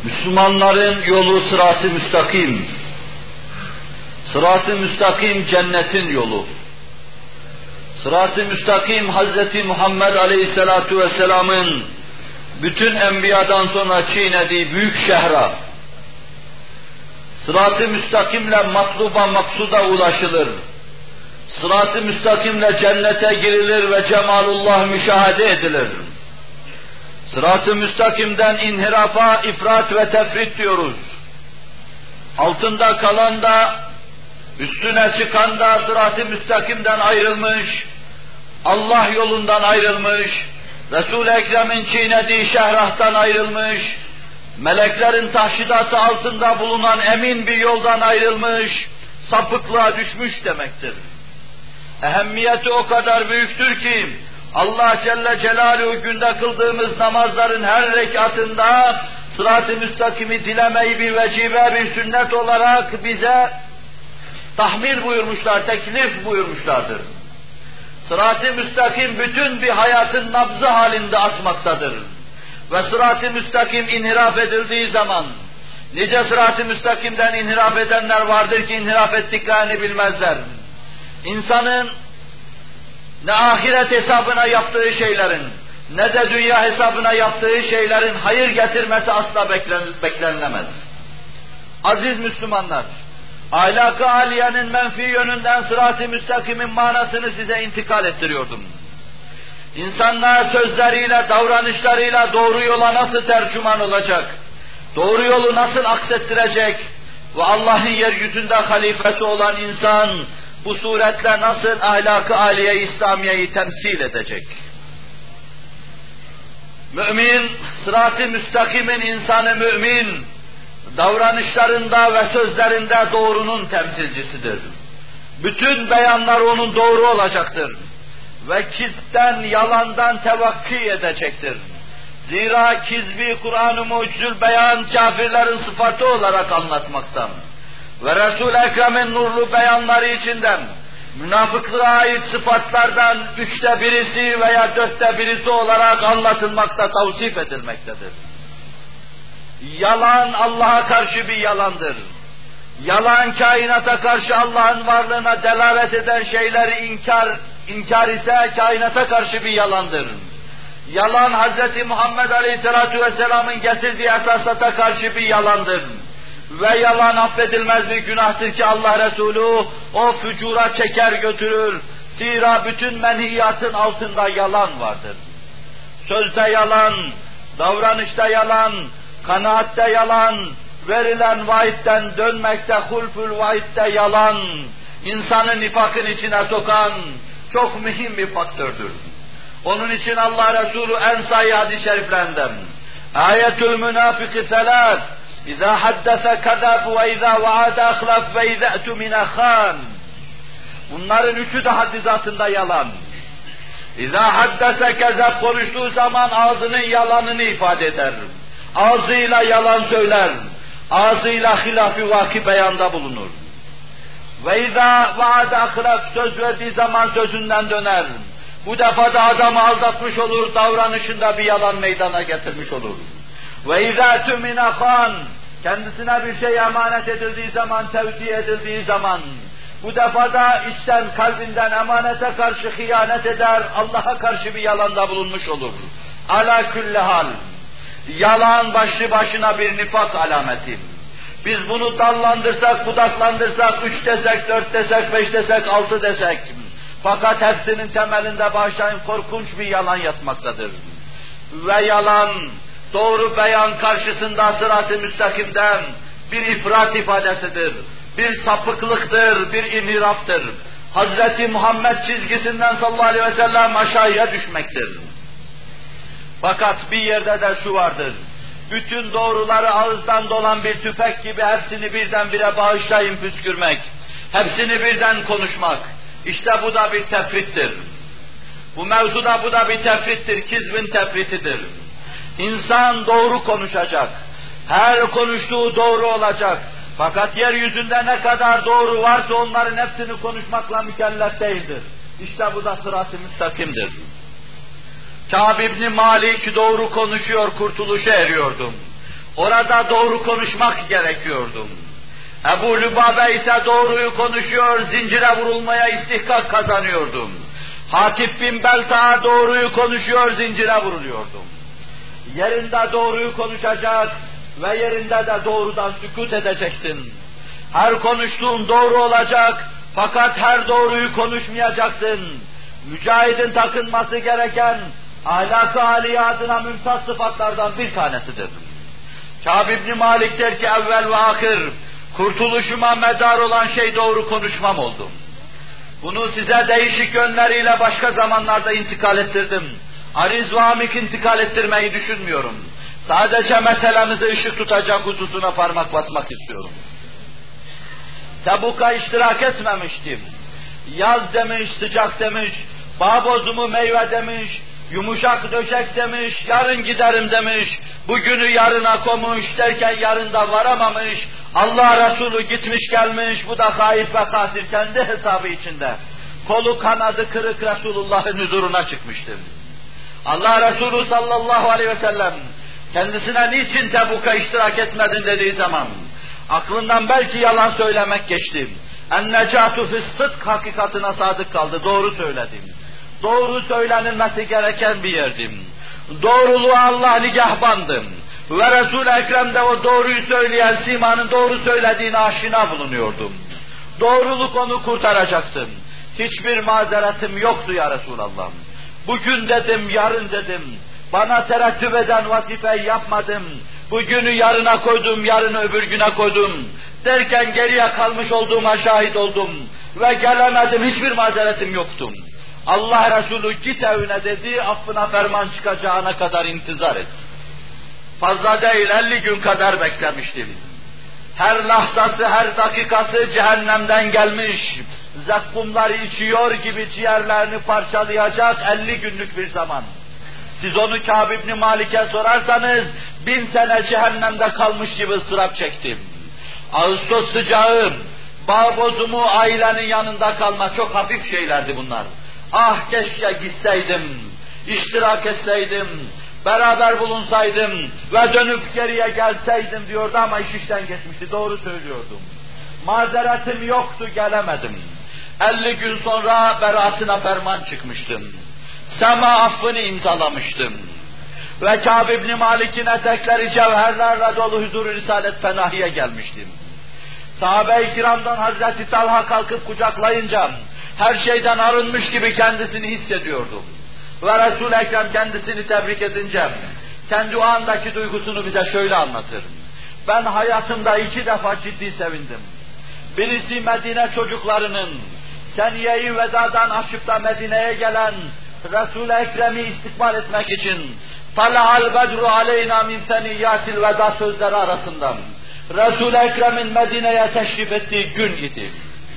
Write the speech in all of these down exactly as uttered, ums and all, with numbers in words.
Müslümanların yolu sırat-ı müstakim. Sırat-ı müstakim cennetin yolu. Sırat-ı müstakim Hazreti Muhammed Aleyhisselatu Vesselam'ın bütün enbiyadan sonra çiğnediği büyük şehra. Sırat-ı müstakimle matluba maksuda ulaşılır. Sırat-ı müstakimle cennete girilir ve cemalullah müşahede edilir. Sırat-ı müstakimden inhirafa, ifrat ve tefrit diyoruz. Altında kalan da, üstüne çıkan da sırat-ı müstakimden ayrılmış, Allah yolundan ayrılmış, Resul-i Ekrem'in çiğnediği şehrahtan ayrılmış, meleklerin tahşidatı altında bulunan emin bir yoldan ayrılmış, sapıklığa düşmüş demektir. Ehemmiyeti o kadar büyüktür ki, Allah Celle Celaluhu günde kıldığımız namazların her rekatında sırat-ı müstakimi dilemeyi bir vecibe, bir sünnet olarak bize tahmil buyurmuşlar, teklif buyurmuşlardır. Sırat-ı müstakim bütün bir hayatın nabzı halinde atmaktadır. Ve sırat-ı müstakim inhiraf edildiği zaman, nice sırat-ı müstakimden inhiraf edenler vardır ki inhiraf ettiklerini bilmezler. İnsanın ne ahiret hesabına yaptığı şeylerin, ne de dünya hesabına yaptığı şeylerin hayır getirmesi asla beklenilemez. Aziz Müslümanlar, ahlak-ı aliyenin menfi yönünden sırat-ı müstakimin manasını size intikal ettiriyordum. İnsanlar sözleriyle, davranışlarıyla doğru yola nasıl tercüman olacak, doğru yolu nasıl aksettirecek ve Allah'ın yeryüzünde halifesi olan insan bu suretle nasıl ahlak-ı aliye İslamiye'yi temsil edecek? Mümin, sırat-ı müstakimin insanı mümin, davranışlarında ve sözlerinde doğrunun temsilcisidir. Bütün beyanlar onun doğru olacaktır. Ve kizden, yalandan tevakki edecektir. Zira kizbi Kur'an-ı Mucizül Beyan kafirlerin sıfatı olarak anlatmaktan ve Resul-i Ekrem'in nurlu beyanları içinden münafıklığa ait sıfatlardan üçte birisi veya dörtte birisi olarak anlatılmakta, tavsif edilmektedir. Yalan Allah'a karşı bir yalandır. Yalan kainata karşı Allah'ın varlığına delalet eden şeyleri inkar, inkar ise kainata karşı bir yalandır. Yalan Hz. Muhammed Aleyhisselatü Vesselam'ın getirdiği esasata karşı bir yalandır. Ve yalan affedilmez bir günahtır ki Allah Resulü o fücura çeker götürür. Zira bütün menhiyatın altında yalan vardır. Sözde yalan, davranışta yalan, kanaatte yalan, verilen vaitten dönmekte, hulful vaitte yalan, insanı nifakın içine sokan çok mühim bir faktördür. Onun için Allah Resulü en sahih hadis-i şeriflerinden ayetül münafiki selâs İzâ haddese kedeb ve izâ vaade ahlaf ve izâ e'tumine khân. Bunların üçü de haddizatında yalan. İzâ haddese kezeb, konuştuğu zaman ağzının yalanını ifade eder. Ağzıyla yalan söyler. Ağzıyla hilaf-ı vaki beyanda bulunur. Ve izâ vaade ahlaf, söz verdiği zaman sözünden döner. Bu defa da adamı aldatmış olur, davranışında bir yalan meydana getirmiş olur. Ve izâ tümine khân, kendisine bir şey emanet edildiği zaman, tevdi edildiği zaman, bu defa da içten, kalbinden emanete karşı hıyanet eder, Allah'a karşı bir yalanda bulunmuş olur. Ala külli hal, yalan başlı başına bir nifak alameti. Biz bunu dallandırsak, budaklandırsak, üç desek, dört desek, beş desek, altı desek, fakat hepsinin temelinde bağışlayın korkunç bir yalan yatmaktadır. Ve yalan, doğru beyan karşısında sırat-ı müstakimden bir ifrat ifadesidir, bir sapıklıktır, bir inhiraftır. Hazreti Muhammed çizgisinden sallallahu aleyhi ve sellem aşağıya düşmektir. Fakat bir yerde de şu vardır, bütün doğruları ağızdan dolan bir tüfek gibi hepsini birdenbire bağışlayın püskürmek, hepsini birden konuşmak, işte bu da bir tefrittir. Bu mevzuda bu da bir tefrittir, kizbin tefritidir. İnsan doğru konuşacak, her konuştuğu doğru olacak. Fakat yeryüzünde ne kadar doğru varsa onların hepsini konuşmakla mükellef değildir. İşte bu da sırat-ı müstakimdir. Kâb İbn Malik doğru konuşuyor, kurtuluşa eriyordum. Orada doğru konuşmak gerekiyordu. Ebu Lübabe ise doğruyu konuşuyor, zincire vurulmaya istihkak kazanıyordum. Hatip bin Belta'a doğruyu konuşuyor, zincire vuruluyordum. Yerinde doğruyu konuşacak ve yerinde de doğrudan sükût edeceksin. Her konuştuğun doğru olacak, fakat her doğruyu konuşmayacaksın. Mücahidin takınması gereken ahlak-ı âliye adına mümtaz sıfatlardan bir tanesidir. Kâb ibn Malik der ki evvel ve ahir, kurtuluşuma medar olan şey doğru konuşmam oldu. Bunu size değişik yönleriyle başka zamanlarda intikal ettirdim. Ariz ve amik intikal ettirmeyi düşünmüyorum. Sadece meselemizi ışık tutacak hususuna parmak basmak istiyorum. Tebuk'a iştirak etmemiştim. Yaz demiş, sıcak demiş, bağ bozumu meyve demiş, yumuşak döşek demiş, yarın giderim demiş, bugünü yarına komuş derken yarında varamamış, Allah Resulü gitmiş gelmiş, bu da haip ve kasir kendi hesabı içinde. Kolu kanadı kırık Resulullah'ın huzuruna çıkmıştır. Allah Resulü sallallahu aleyhi ve sellem kendisine niçin Tebuk'a iştirak etmedin dediği zaman aklından belki yalan söylemek geçti. En-necatu fis-sıdk hakikatına sadık kaldı, doğru söyledim. Doğru söylenilmesi gereken bir yerdim. Doğruluğa Allah nigahbandım. Ve Resul-i Ekrem'de o doğruyu söyleyen simanın doğru söylediğine aşina bulunuyordum. Doğruluk onu kurtaracaktı. Hiçbir mazeretim yoktu ya Resulallah. Bugün dedim, yarın dedim. Bana terettüp eden vazifeyi yapmadım. Bugünü yarına koydum, yarını öbür güne koydum. Derken geriye kalmış olduğuma şahit oldum. Ve gelemedim, hiçbir mazeretim yoktu. Allah Resulü git evine dedi, affına ferman çıkacağına kadar intizar et. Fazla değil, elli gün kadar beklemiştim. Her lahzası, her dakikası cehennemden gelmiş, zakkumları içiyor gibi ciğerlerini parçalayacak elli günlük bir zaman. Siz onu Kâb ibn Malik'e sorarsanız, bin sene cehennemde kalmış gibi ıstırap çektim. Ağustos sıcağı, bağ bozumu, ailenin yanında kalma, çok hafif şeylerdi bunlar. Ah keşke gitseydim, iştirak etseydim, beraber bulunsaydım ve dönüp geriye gelseydim diyordu ama iş işten geçmişti, doğru söylüyordum. Mazeretim yoktu, gelemedim. elli gün sonra beraatına ferman çıkmıştım. Sema affını imzalamıştım. Ve Kâb ibn Malik'in etekleri cevherlerle dolu huzur-u Risalet Fenahi'ye gelmiştim. Sahabe-i kiramdan Hazreti Talha kalkıp kucaklayınca her şeyden arınmış gibi kendisini hissediyordum. Ve Resul-i Ekrem kendisini tebrik edince kendi o andaki duygusunu bize şöyle anlatır. Ben hayatımda iki defa ciddi sevindim. Birisi Medine çocuklarının seniye-i vedadan açıp da Medine'ye gelen Resul-i Ekrem'i istikbal etmek için "Tala'al bedru aleyna min seniyyatil veda" sözleri arasından Resul-i Ekrem'in Medine'ye teşrif ettiği gün idi.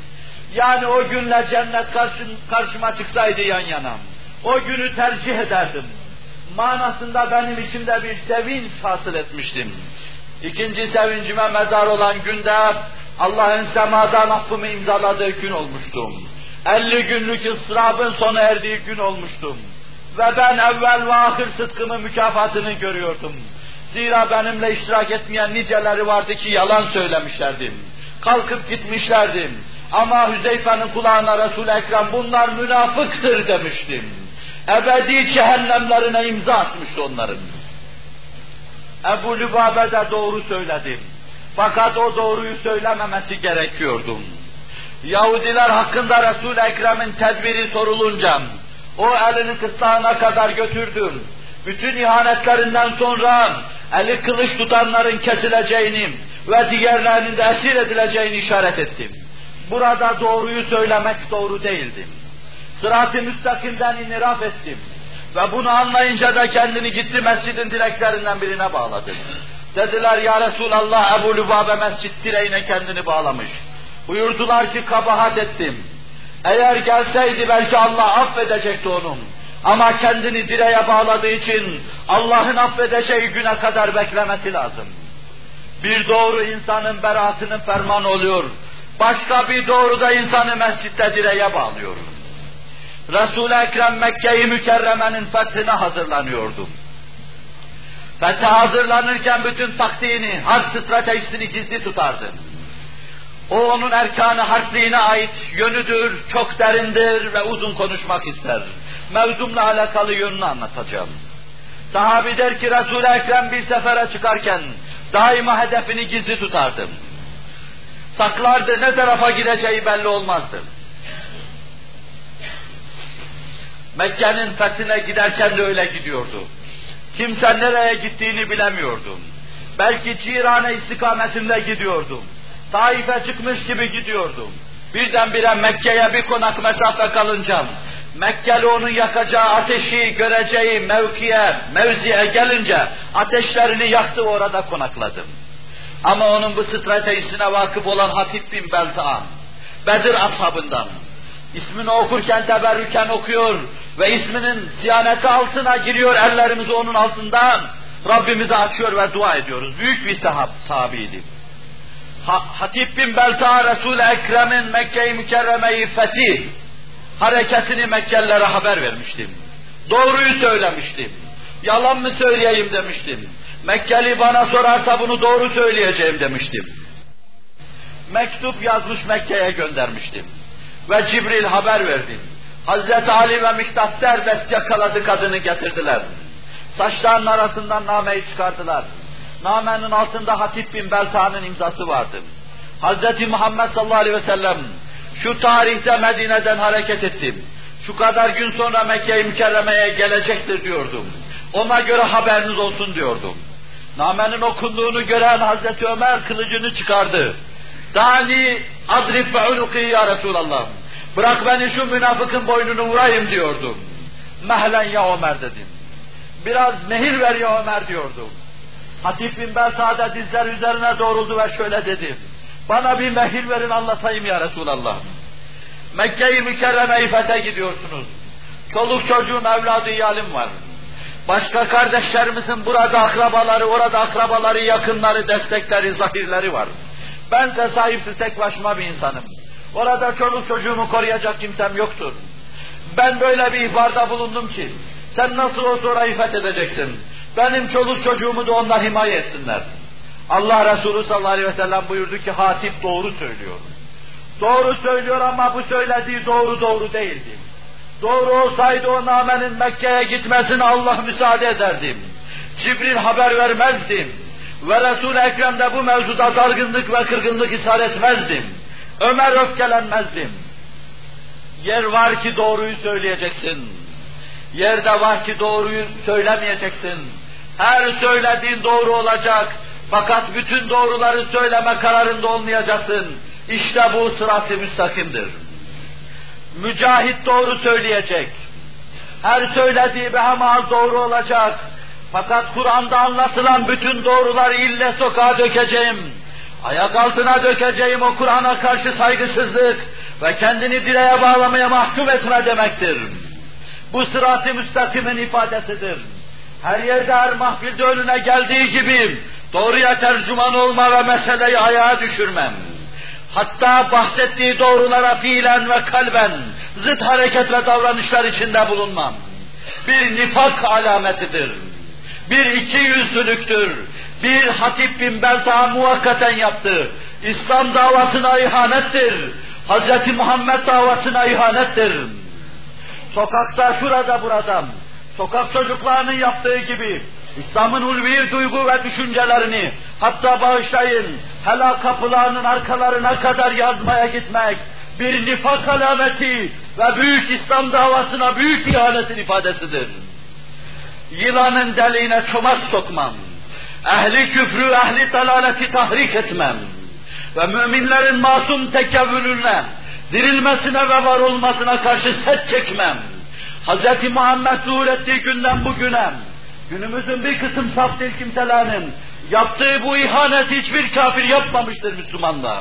Yani o günle cennet karşım, karşıma çıksaydı yan yana, o günü tercih ederdim. Manasında benim içimde bir sevinç hasıl etmiştim. İkinci sevincime medar olan günde Allah'ın semadan affımı imzaladığı gün olmuştum. elli günlük ıstırabın sona erdiği gün olmuştum. Ve ben evvel ve ahir sıdkımın mükafatını görüyordum. Zira benimle iştirak etmeyen niceleri vardı ki yalan söylemişlerdi. Kalkıp gitmişlerdi. Ama Hüzeyfe'nin kulağına Resul-i Ekrem bunlar münafıktır demiştim. Ebedi cehennemlerine imza atmıştı onların. Ebu Lübabe de doğru söyledi. Fakat o doğruyu söylememesi gerekiyordu. Yahudiler hakkında Resul-i Ekrem'in tedbiri sorulunca o elini kıtlağına kadar götürdüm. Bütün ihanetlerinden sonra eli kılıç tutanların kesileceğini ve diğerlerinin de esir edileceğini işaret ettim. Burada doğruyu söylemek doğru değildi. Sırat-ı müstakimden iniraf ettim. Ve bunu anlayınca da kendini gitti mescidin direklerinden birine bağladı. Dediler ya Resulallah, Ebu Lübabe mescid direğine kendini bağlamış. Buyurdular ki kabahat ettim. Eğer gelseydi belki Allah affedecekti onu. Ama kendini direğe bağladığı için Allah'ın affedeceği güne kadar beklemesi lazım. Bir doğru insanın beraatının fermanı oluyor. Başka bir doğru da insanı mescitte direğe bağlıyor. Resul-i Ekrem Mekke-i Mükerreme'nin fethine hazırlanıyordu. Fethe hazırlanırken bütün taktiğini, harp stratejisini gizli tutardı. O onun erkan-ı harpliğine ait yönüdür, çok derindir ve uzun konuşmak ister. Mevzumla alakalı yönünü anlatacağım. Sahabi der ki Resul-i Ekrem bir sefere çıkarken daima hedefini gizli tutardı. Saklardı, ne tarafa gideceği belli olmazdı. Mekke'nin fethine giderken de öyle gidiyordu. Kimse nereye gittiğini bilemiyordu. Belki Cirane istikametinde gidiyordu. Taif'e çıkmış gibi gidiyordu. Birdenbire Mekke'ye bir konak mesafe kalınca, Mekkeli onun yakacağı ateşi göreceği mevkiye, mevziye gelince ateşlerini yaktı, orada konakladı. Ama onun bu stratejisine vakıf olan Hatib bin Belta'a, Bedir ashabından, ismini okurken teberrüken okuyor ve isminin siyaneti altına giriyor, ellerimizi onun altından Rabbimize açıyor ve dua ediyoruz. Büyük bir sahab, sahabiydi. Ha, Hatib bin Belta'a Resul-i Ekrem'in Mekke-i Mükerreme'yi fetih hareketini Mekkelilere haber vermiştim. Doğruyu söylemiştim. Yalan mı söyleyeyim demiştim. Mekkeli bana sorarsa bunu doğru söyleyeceğim demiştim. Mektup yazmış Mekke'ye göndermiştim. Ve Cibril haber verdi. Hazreti Ali ve Miktat derdest yakaladı kadını, getirdiler. Saçlarının arasından nameyi çıkardılar. Namenin altında Hatib bin Belta'nın imzası vardı. Hazreti Muhammed sallallahu aleyhi ve sellem şu tarihte Medine'den hareket ettim. Şu kadar gün sonra Mekke-i Mükerreme'ye gelecektir diyordum. Ona göre haberiniz olsun diyordum. Namenin okunduğunu gören Hazreti Ömer kılıcını çıkardı. Dani adrib ve unuki ya Resulallah. Bırak beni şu münafıkın boynunu vurayım diyordum. Mehlen ya Ömer dedim. Biraz mehir ver ya Ömer diyordum. Hatib bin Belta'da dizler üzerine doğruldu ve şöyle dedi. Bana bir mehir verin anlatayım ya Resulallah. Mekke-i Mükerreme'yi fethe gidiyorsunuz. Çoluk çocuğun evladı iyalim var. Başka kardeşlerimizin burada akrabaları, orada akrabaları, yakınları, destekleri, zahirleri var. Ben de sahipsiz tek başıma bir insanım. Orada çoluk çocuğumu koruyacak kimsem yoktur. Ben böyle bir ihbarda bulundum ki, sen nasıl olsa orayı fethedeceksin. Benim çoluk çocuğumu da onlar himaye etsinler. Allah Resulü sallallahu aleyhi ve sellem buyurdu ki, Hatib doğru söylüyor. Doğru söylüyor ama bu söylediği doğru doğru değildi. Doğru olsaydı o namenin Mekke'ye gitmesine Allah müsaade ederdim. Cibril haber vermezdim. Ve Resul-i Ekrem'de bu mevzuda dargınlık ve kırgınlık ishar etmezdim. Ömer öfkelenmezdim. Yer var ki doğruyu söyleyeceksin. Yerde var ki doğruyu söylemeyeceksin. Her söylediğin doğru olacak. Fakat bütün doğruları söyleme kararında olmayacaksın. İşte bu sırat-ı müstakimdir. Mücahit doğru söyleyecek. Her söylediği behemal doğru olacak. Fakat Kur'an'da anlatılan bütün doğruları ille sokağa dökeceğim. Ayak altına dökeceğim o Kur'an'a karşı saygısızlık ve kendini direğe bağlamaya mahkum etme demektir. Bu sırat-ı müstakimin ifadesidir. Her yerde, her mahfilde önüne geldiği gibi doğruya tercüman olma ve meseleyi ayağa düşürmem. Hatta bahsettiği doğrulara fiilen ve kalben zıt hareket ve davranışlar içinde bulunmam. Bir nifak alametidir. Bir iki yüzlülüktür. Bir Hatib bin Belta muvakkaten yaptı. İslam davasına ihanettir. Hz. Muhammed davasına ihanettir. Sokakta, şurada, burada, sokak çocuklarının yaptığı gibi İslam'ın ulvi duygu ve düşüncelerini, hatta bağışlayın, helal kapılarının arkalarına kadar yazmaya gitmek, bir nifak alameti ve büyük İslam davasına büyük ihanetin ifadesidir. Yılanın deliğine çomak sokmam, ehli küfrü, ehli dalaleti tahrik etmem ve müminlerin masum tekevvülüne, dirilmesine ve var olmasına karşı set çekmem. Hz. Muhammed zuhur ettiği günden bugüne, günümüzün bir kısım saf değil kimselerinin yaptığı bu ihaneti hiçbir kafir yapmamıştır Müslümanlar.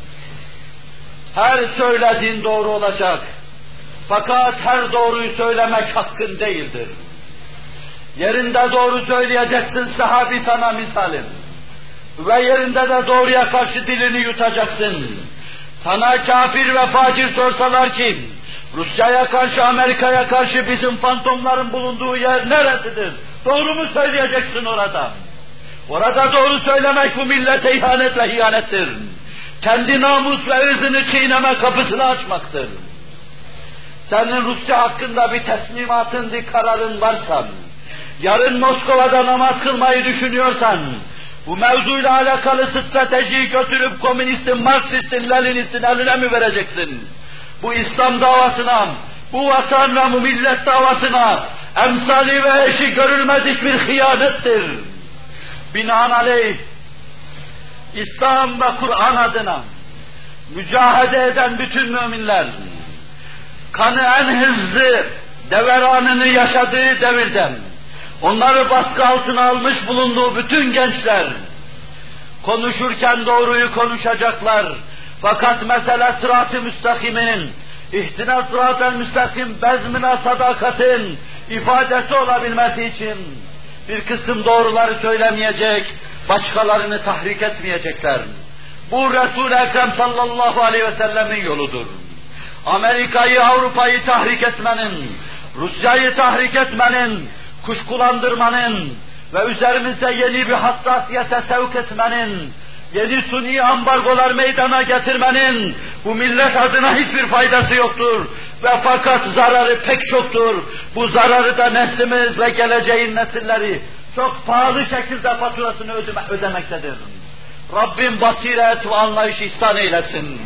Her söylediğin doğru olacak. Fakat her doğruyu söylemek hakkın değildir. Yerinde doğru söyleyeceksin, sahabi sana misalin. Ve yerinde de doğruya karşı dilini yutacaksın. Sana kafir ve facir sorsalar ki, Rusya'ya karşı, Amerika'ya karşı bizim fantomların bulunduğu yer neresidir? Doğru mu söyleyeceksin orada? Orada doğru söylemek bu millete ihanet ve hiyanettir. Kendi namus ve ırzını çiğneme kapısını açmaktır. Senin Rusya hakkında bir teslimatın, bir kararın varsa, yarın Moskova'da namaz kılmayı düşünüyorsan, bu mevzuyla alakalı stratejiyi götürüp komünistin, Marksistin, Leninistin eline mi vereceksin? Bu İslam davasına, bu vatan ve bu millet davasına emsali ve eşi görülmedik bir hıyanettir. Binaenaleyh, İslam ve Kur'an adına mücahede eden bütün müminler, kanı en hızlı deveranını yaşadığı devirden, onları baskı altına almış bulunduğu bütün gençler, konuşurken doğruyu konuşacaklar. Fakat mesele sırat-ı müstakimin, ihtina sırat-ı müstakim bezmine sadakatin ifadesi olabilmesi için bir kısım doğruları söylemeyecek, başkalarını tahrik etmeyecekler. Bu Resul-i Ekrem sallallahu aleyhi ve sellemin yoludur. Amerika'yı, Avrupa'yı tahrik etmenin, Rusya'yı tahrik etmenin, kuşkulandırmanın ve üzerimizde yeni bir hassasiyete sevk etmenin, yeni suni ambargolar meydana getirmenin bu millet adına hiçbir faydası yoktur. Ve fakat zararı pek çoktur. Bu zararı da neslimiz ve geleceğin nesilleri çok pahalı şekilde faturasını ödeme, ödemektedir. Rabbim basiret ve anlayış ihsan eylesin.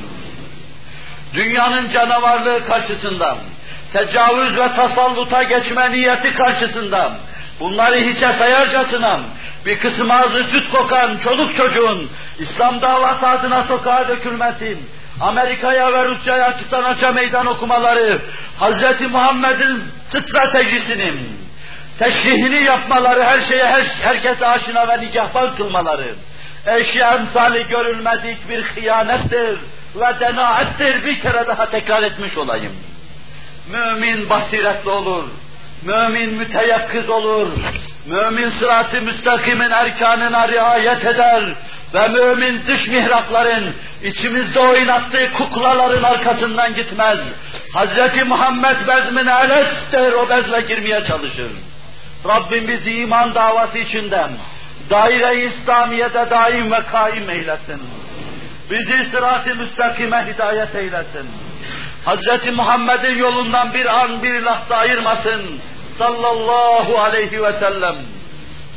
Dünyanın canavarlığı karşısında, tecavüz ve tasalluta geçme niyeti karşısında, bunları hiçe sayarcasına bir kısım ağzı süt kokan çoluk çocuğun İslam davası adına sokağa dökülmesi, Amerika'ya ve Rusya'ya açıktan açığa meydan okumaları, Hazreti Muhammed'in stratejisinin teşrihini yapmaları, her şeye her, herkese aşina ve nigahban kılmaları, eşi emsali görülmedik bir hıyanettir ve denaettir. Bir kere daha tekrar etmiş olayım. Mümin basiretli olur, mümin müteyakkız olur, mümin sırat-ı müstakimin erkanına riayet eder ve mümin dış mihrakların, içimizde oynattığı kuklaların arkasından gitmez. Hazreti Muhammed bezmine elestir, o bezle girmeye çalışır. Rabbim bizi iman davası içinden daire-i İslamiyete daim ve kaim eylesin. Bizi sırat-ı müstakime hidayet eylesin. Hazreti Muhammed'in yolundan bir an bir lahza ayırmasın. Sallallahu aleyhi ve sellem.